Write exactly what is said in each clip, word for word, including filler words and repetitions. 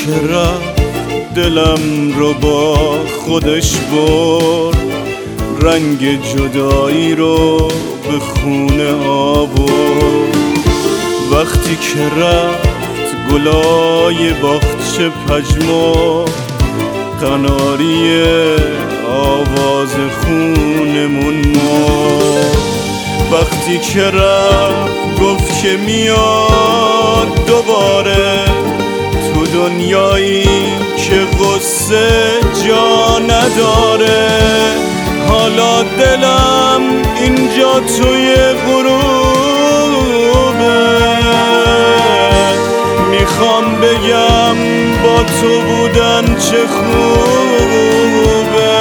که رفت دلم رو با خودش برد، رنگ جدایی رو به خونه آورد. وقتی که رفت گلای باغچه پژمرد، قناری آواز خونمون مرد. وقتی که رفت گفت که میاد دوباره تو دنیایی که غصه جا نداره. حالا دلم اینجا توی غروبه، میخوام بگم با تو بودن چه خوبه.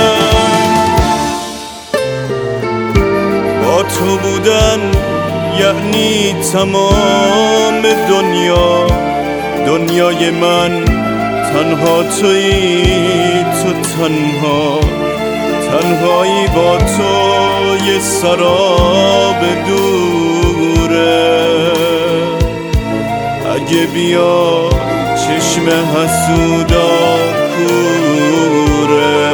با تو بودن یعنی تمام دنیا، دنیای من تنها تویی، تو تنها تنهایی با تو یه سراب دوره. اگه بیا چشم حسودا کوره.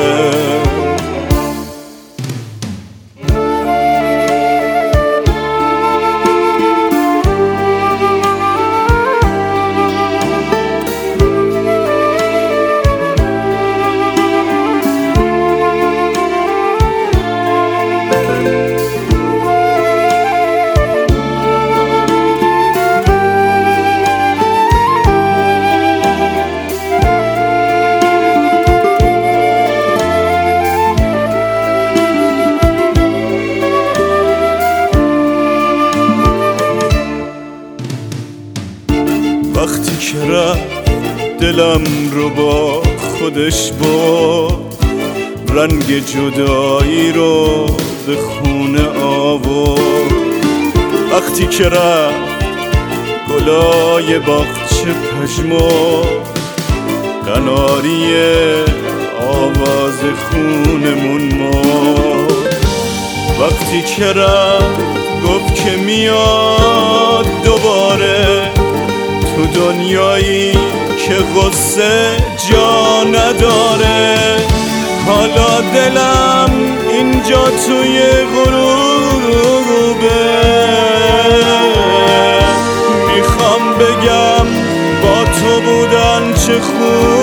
وقتی که رفت دلم رو با خودش برد، رنگ جدایی رو به خونه آورد. وقتی که رفت گلای باغچه پژمرد، قناری آواز خونمون مرد. وقتی که رفت گفت که میاد دوباره تو دنیایی که غصه جا نداره. حالا دلم اینجا توی غروبه، میخوام بگم با تو بودن چه خوب.